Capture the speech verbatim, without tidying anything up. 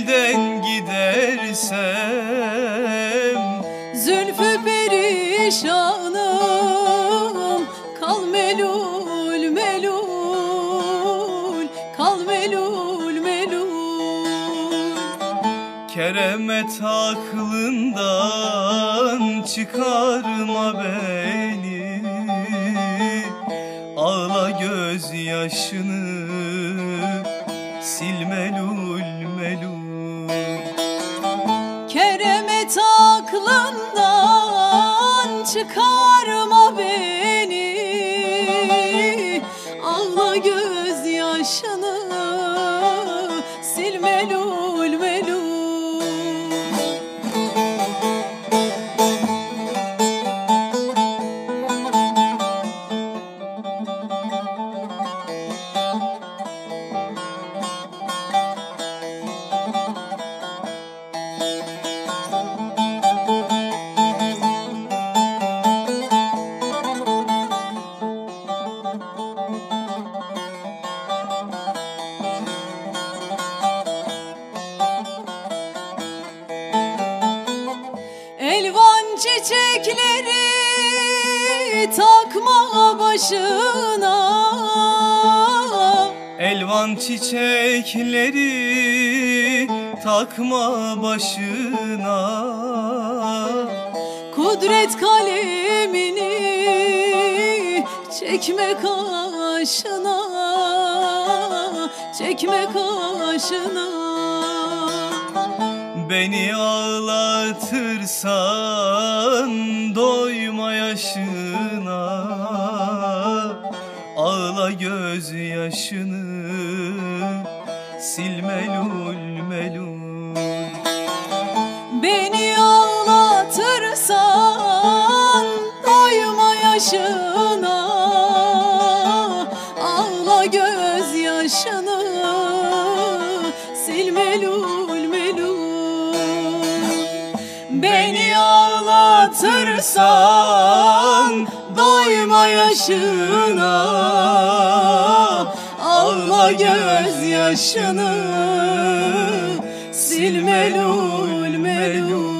elden gidersem, zülfü perişanım, kal melul melul, kal melul melul. Keremet aklından çıkarma beni, ağla gözyaşını sil melul melul. Keremet aklından çıkarma beni, ağla gözyaşını sil melul melul. Elvan çiçekleri takma başına, Elvan çiçekleri takma başına, kudret kalemini çekme kaşına, çekme kaşına. beni ağlatırsan doyma yaşına, ağla gözyaşını sil melul melul. Beni ağlatırsan doyma yaşına, ağla gözyaşını sil melul melul. Beni ağlatırsan doyma yaşına, ağla gözyaşını sil melul melul.